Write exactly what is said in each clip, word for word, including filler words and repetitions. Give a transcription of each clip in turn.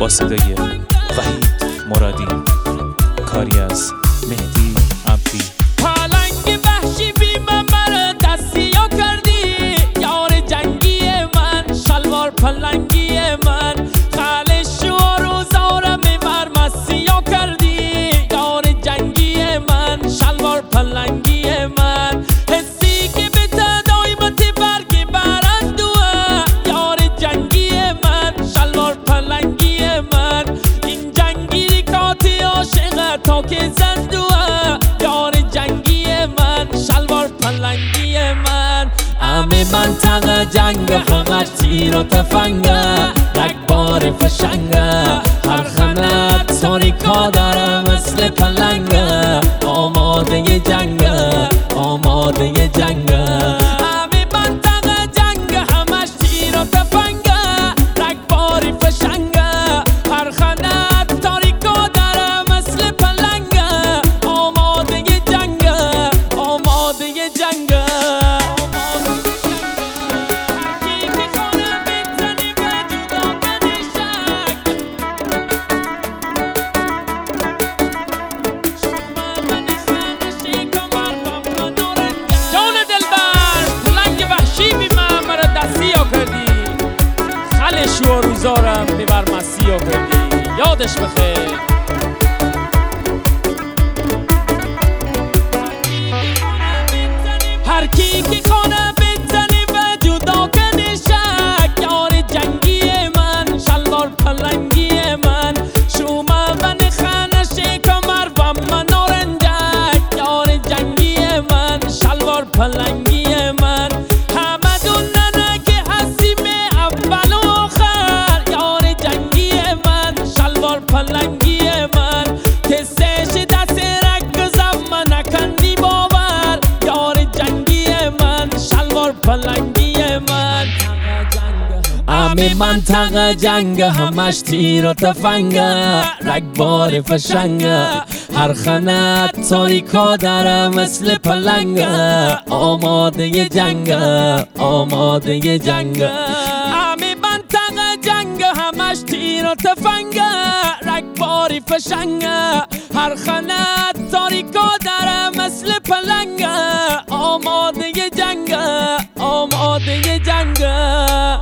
با صدای وحید مرادی، کاری از مهدی عبدی. پلنگ وحشی بی من مرا دستیا کردی، یار جنگی من، شلوار پلنگی من، خالش و روزارم بر مسیا کردی، یار جنگی من، شلوار پلنگی من، حسی که به تدایمت برگ برندوه، یار جنگی من، شلوار پلنگی من، این جنگی کاتی عاشق تا که زندوه، یار جنگی من، شلوار پلنگی من. همه منطقه جنگ، همه تیر و تفنگه، رگبار فشنگه، هر خنت تاریکا داره مثل پلنگه، آماده جنگه، آماده جنگه. همه منطقه جنگ، همش تیر و تفنگه، رگبار فشنگه، هر خنت تاریکا داره مثل پلنگه، آماده جنگه، آماده جنگه. شو روزارم ببر مسیح کردی، یادش بخیر. هر کی که خانه بزنی و جدا کنی شک، یار جنگی من، شلوار پلنگی من، شوما من خانه کمر و من نارنجک، یار جنگی من، شلوار پلنگی من. همه دوننه که هستیم اول و پلنگی من، کسش دست رگزم من نکندی باور، یار جنگی من، شلوار پلنگی من. همه منطقه جنگ، همش تیر و تفنگه، رگبار فشنگه، هر خنت تاریکا داره مثل پلنگه، آماده جنگه، آماده جنگه. همه منطقه جنگ، همش تیر و تفنگه، رگباری فشنگه، هر خنت تاریکا داره مثل پلنگه، آماده جنگه، آماده جنگه.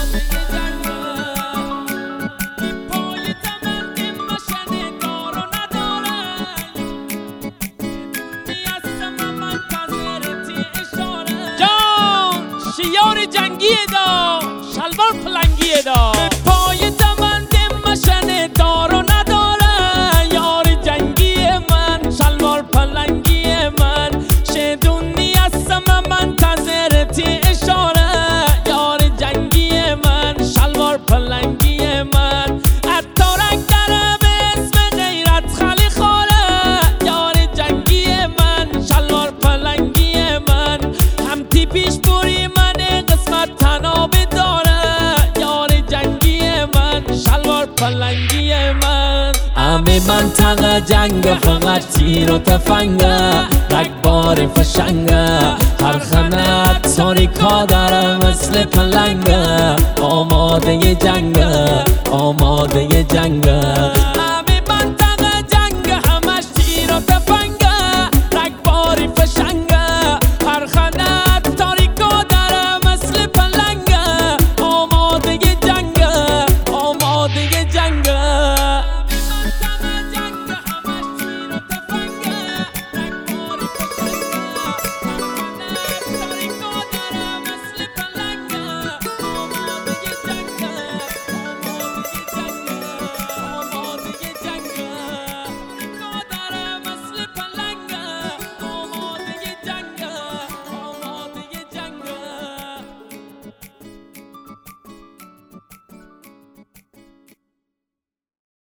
شیار جنگی دا، شلوار پلنگی دا، پای دمند مشن دار و نداره، یار جنگی من، شلوار پلنگی من، شدونی هستم منتظرتی اشاره، یار جنگی من، شلوار پلنگی من. اتارک داره به اسم غیرت خالی خوره، یار جنگی من، شلوار پلنگی من، هم تیپیش بوری من قسمت تناب داره، یار جنگی من، شلوار پلنگی من. همه منطقه جنگ، فقط تیر و تفنگه، رگبار فشنگه، هر خنت تاریکا داره مثل پلنگه، آماده جنگه، آماده جنگه.